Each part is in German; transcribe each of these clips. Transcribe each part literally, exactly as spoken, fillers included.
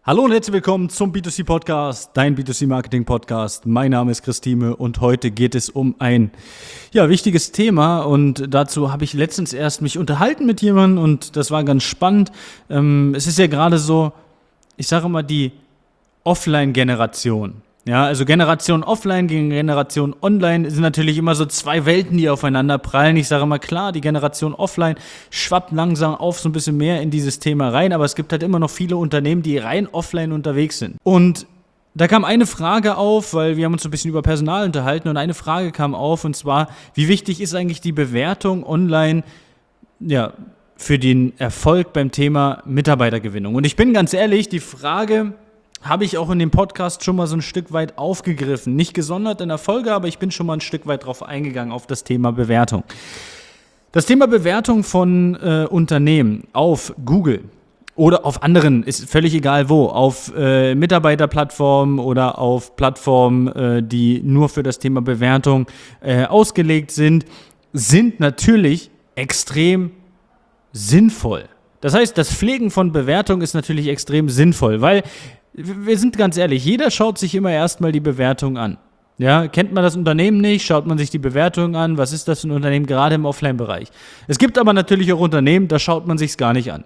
Hallo und herzlich willkommen zum B zwei C Podcast, dein B zwei C Marketing Podcast. Mein Name ist Christine und heute geht es um ein ja, wichtiges Thema und dazu habe ich letztens erst mich unterhalten mit jemandem und das war ganz spannend. Ähm, es ist ja gerade so, ich sage mal die Offline-Generation. Ja, also Generation Offline gegen Generation Online sind natürlich immer so zwei Welten, die aufeinander prallen. Ich sage mal klar, die Generation Offline schwappt langsam auf so ein bisschen mehr in dieses Thema rein, aber es gibt halt immer noch viele Unternehmen, die rein offline unterwegs sind. Und da kam eine Frage auf, weil wir haben uns so ein bisschen über Personal unterhalten und eine Frage kam auf und zwar, wie wichtig ist eigentlich die Bewertung online, ja, für den Erfolg beim Thema Mitarbeitergewinnung? Und ich bin ganz ehrlich, die Frage habe ich auch in dem Podcast schon mal so ein Stück weit aufgegriffen. Nicht gesondert in der Folge, aber ich bin schon mal ein Stück weit drauf eingegangen, auf das Thema Bewertung. Das Thema Bewertung von äh, Unternehmen auf Google oder auf anderen, ist völlig egal wo, auf äh, Mitarbeiterplattformen oder auf Plattformen, äh, die nur für das Thema Bewertung äh, ausgelegt sind, sind natürlich extrem sinnvoll. Das heißt, das Pflegen von Bewertung ist natürlich extrem sinnvoll, weil wir sind ganz ehrlich, jeder schaut sich immer erstmal die Bewertung an. Ja, kennt man das Unternehmen nicht, schaut man sich die Bewertung an, was ist das für ein Unternehmen, gerade im Offline-Bereich. Es gibt aber natürlich auch Unternehmen, da schaut man sich es gar nicht an.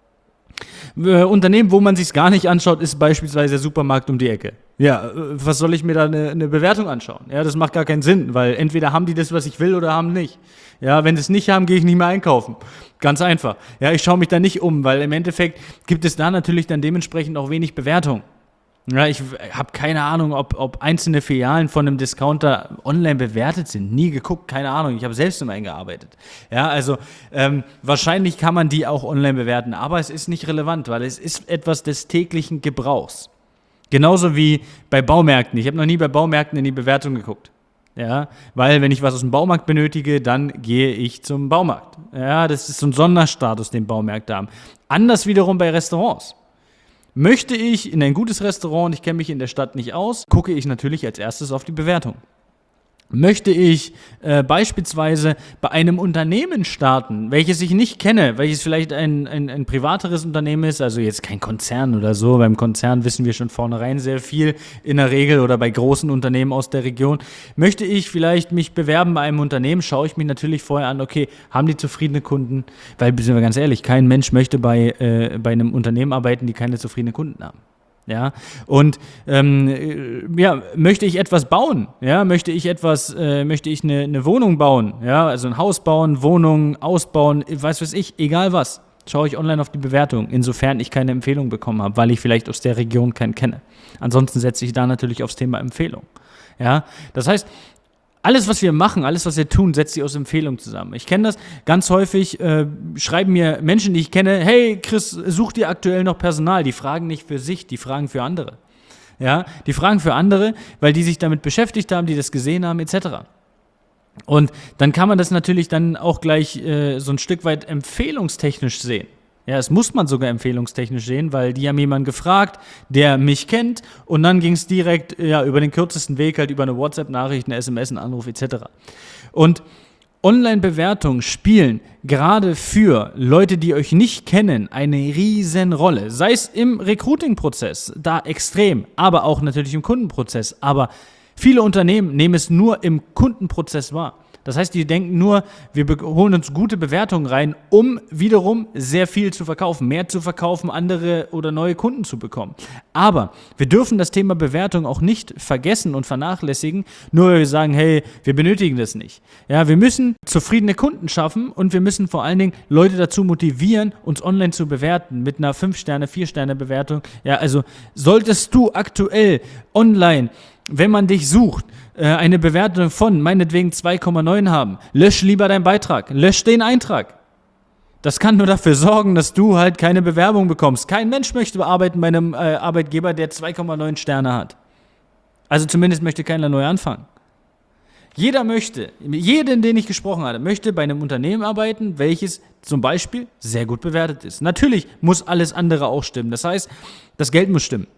Äh, Unternehmen, wo man sich es gar nicht anschaut, ist beispielsweise der Supermarkt um die Ecke. Ja, äh, was soll ich mir da eine, eine Bewertung anschauen? Ja, das macht gar keinen Sinn, weil entweder haben die das, was ich will, oder haben nicht. Ja, wenn sie es nicht haben, gehe ich nicht mehr einkaufen. Ganz einfach. Ja, ich schaue mich da nicht um, weil im Endeffekt gibt es da natürlich dann dementsprechend auch wenig Bewertung. Ja, ich habe keine Ahnung, ob, ob einzelne Filialen von einem Discounter online bewertet sind. Nie geguckt, keine Ahnung. Ich habe selbst im eingearbeitet. Ja, also ähm, wahrscheinlich kann man die auch online bewerten, aber es ist nicht relevant, weil es ist etwas des täglichen Gebrauchs. Genauso wie bei Baumärkten. Ich habe noch nie bei Baumärkten in die Bewertung geguckt. Ja, weil wenn ich was aus dem Baumarkt benötige, dann gehe ich zum Baumarkt. Ja, das ist so ein Sonderstatus, den Baumärkte haben. Anders wiederum bei Restaurants. Möchte ich in ein gutes Restaurant, ich kenne mich in der Stadt nicht aus, gucke ich natürlich als erstes auf die Bewertung. Möchte ich äh, beispielsweise bei einem Unternehmen starten, welches ich nicht kenne, welches vielleicht ein, ein, ein privateres Unternehmen ist, also jetzt kein Konzern oder so, beim Konzern wissen wir schon vornherein sehr viel in der Regel oder bei großen Unternehmen aus der Region, möchte ich vielleicht mich bewerben bei einem Unternehmen, schaue ich mich natürlich vorher an, okay, haben die zufriedene Kunden, weil, sind wir ganz ehrlich, kein Mensch möchte bei, äh, bei einem Unternehmen arbeiten, die keine zufriedenen Kunden haben. Ja, und ähm, ja, möchte ich etwas bauen, ja, möchte ich etwas, äh, möchte ich eine, eine Wohnung bauen, ja, also ein Haus bauen, Wohnung ausbauen, weiß was ich, egal was, schaue ich online auf die Bewertung, insofern ich keine Empfehlung bekommen habe, weil ich vielleicht aus der Region keinen kenne. Ansonsten setze ich da natürlich aufs Thema Empfehlung, ja, das heißt, alles, was wir machen, alles, was wir tun, setzt sich aus Empfehlungen zusammen. Ich kenne das ganz häufig, äh, schreiben mir Menschen, die ich kenne, hey Chris, such dir aktuell noch Personal. Die fragen nicht für sich, die fragen für andere. Ja, die fragen für andere, weil die sich damit beschäftigt haben, die das gesehen haben, et cetera. Und dann kann man das natürlich dann auch gleich äh, so ein Stück weit empfehlungstechnisch sehen. Ja, das muss man sogar empfehlungstechnisch sehen, weil die haben jemanden gefragt, der mich kennt und dann ging es direkt ja, über den kürzesten Weg, halt über eine WhatsApp-Nachricht, eine S M S, einen Anruf et cetera. Und Online-Bewertungen spielen gerade für Leute, die euch nicht kennen, eine riesen Rolle. Sei es im Recruiting-Prozess, da extrem, aber auch natürlich im Kundenprozess. Aber viele Unternehmen nehmen es nur im Kundenprozess wahr. Das heißt, die denken nur, wir holen uns gute Bewertungen rein, um wiederum sehr viel zu verkaufen, mehr zu verkaufen, andere oder neue Kunden zu bekommen. Aber wir dürfen das Thema Bewertung auch nicht vergessen und vernachlässigen, nur weil wir sagen, hey, wir benötigen das nicht. Ja, wir müssen zufriedene Kunden schaffen und wir müssen vor allen Dingen Leute dazu motivieren, uns online zu bewerten mit einer fünf Sterne, vier Sterne Bewertung. Ja, also solltest du aktuell online, wenn man dich sucht, eine Bewertung von meinetwegen zwei Komma neun haben, lösch lieber deinen Beitrag, lösch den Eintrag. Das kann nur dafür sorgen, dass du halt keine Bewerbung bekommst. Kein Mensch möchte arbeiten bei einem äh, Arbeitgeber, der zwei Komma neun Sterne hat. Also zumindest möchte keiner neu anfangen. Jeder möchte, jeden, den ich gesprochen habe, möchte bei einem Unternehmen arbeiten, welches zum Beispiel sehr gut bewertet ist. Natürlich muss alles andere auch stimmen. Das heißt, das Geld muss stimmen.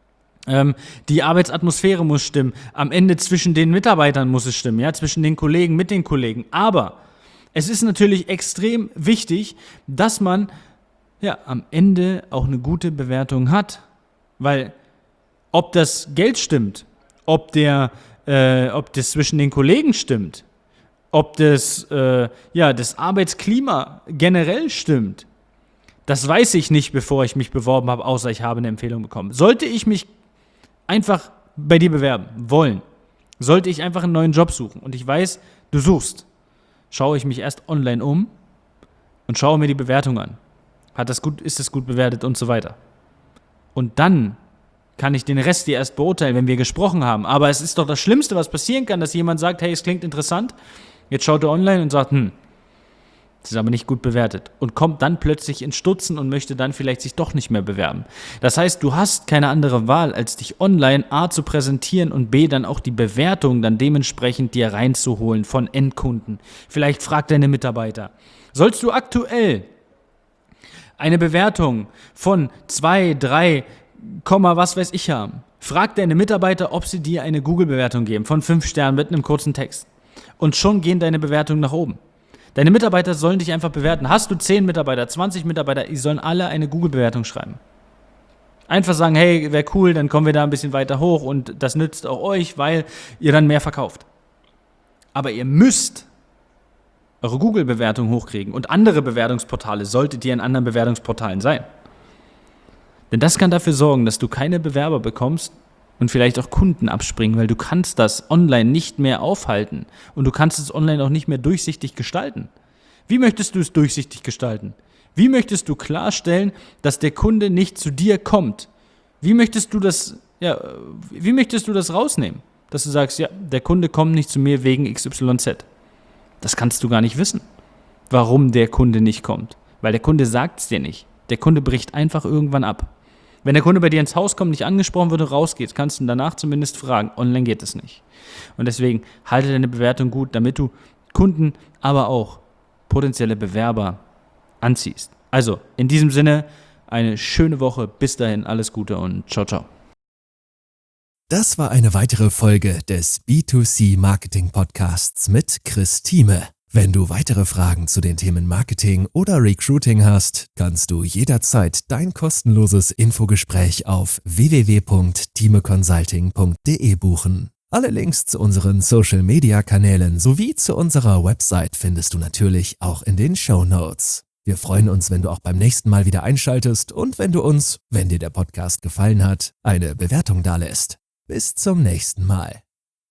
Ähm, die Arbeitsatmosphäre muss stimmen. Am Ende zwischen den Mitarbeitern muss es stimmen, ja, zwischen den Kollegen, mit den Kollegen. Aber es ist natürlich extrem wichtig, dass man ja am Ende auch eine gute Bewertung hat. Weil ob das Geld stimmt, ob, der, äh, ob das zwischen den Kollegen stimmt, ob das, äh, ja, das Arbeitsklima generell stimmt, das weiß ich nicht, bevor ich mich beworben habe, außer ich habe eine Empfehlung bekommen. Sollte ich mich einfach bei dir bewerben wollen, sollte ich einfach einen neuen Job suchen und ich weiß, du suchst, schaue ich mich erst online um und schaue mir die Bewertung an. Hat das gut, ist das gut bewertet und so weiter. Und dann kann ich den Rest dir erst beurteilen, wenn wir gesprochen haben. Aber es ist doch das Schlimmste, was passieren kann, dass jemand sagt, hey, es klingt interessant. Jetzt schaut er online und sagt, hm, das ist aber nicht gut bewertet. Und kommt dann plötzlich ins Stutzen und möchte dann vielleicht sich doch nicht mehr bewerben. Das heißt, du hast keine andere Wahl, als dich online A zu präsentieren und B dann auch die Bewertung dann dementsprechend dir reinzuholen von Endkunden. Vielleicht frag deine Mitarbeiter. Sollst du aktuell eine Bewertung von zwei, drei, was weiß ich haben, frag deine Mitarbeiter, ob sie dir eine Google-Bewertung geben von fünf Sternen mit einem kurzen Text. Und schon gehen deine Bewertungen nach oben. Deine Mitarbeiter sollen dich einfach bewerten. Hast du zehn Mitarbeiter, zwanzig Mitarbeiter, die sollen alle eine Google-Bewertung schreiben. Einfach sagen, hey, wäre cool, dann kommen wir da ein bisschen weiter hoch und das nützt auch euch, weil ihr dann mehr verkauft. Aber ihr müsst eure Google-Bewertung hochkriegen und andere Bewertungsportale solltet ihr in anderen Bewertungsportalen sein. Denn das kann dafür sorgen, dass du keine Bewerber bekommst und vielleicht auch Kunden abspringen, weil du kannst das online nicht mehr aufhalten und du kannst es online auch nicht mehr durchsichtig gestalten. Wie möchtest du es durchsichtig gestalten? Wie möchtest du klarstellen, dass der Kunde nicht zu dir kommt? Wie möchtest du das, ja, wie möchtest du das rausnehmen? Dass du sagst, ja, der Kunde kommt nicht zu mir wegen X Y Z. Das kannst du gar nicht wissen, warum der Kunde nicht kommt. Weil der Kunde sagt es dir nicht. Der Kunde bricht einfach irgendwann ab. Wenn der Kunde bei dir ins Haus kommt, nicht angesprochen wird und rausgeht, kannst du ihn danach zumindest fragen. Online geht es nicht. Und deswegen halte deine Bewertung gut, damit du Kunden, aber auch potenzielle Bewerber anziehst. Also, in diesem Sinne, eine schöne Woche. Bis dahin, alles Gute und ciao, ciao. Das war eine weitere Folge des B zwei C Marketing Podcasts mit Chris Thieme. Wenn du weitere Fragen zu den Themen Marketing oder Recruiting hast, kannst du jederzeit dein kostenloses Infogespräch auf w w w punkt thieme consulting punkt d e buchen. Alle Links zu unseren Social-Media-Kanälen sowie zu unserer Website findest du natürlich auch in den Shownotes. Wir freuen uns, wenn du auch beim nächsten Mal wieder einschaltest und wenn du uns, wenn dir der Podcast gefallen hat, eine Bewertung dalässt. Bis zum nächsten Mal.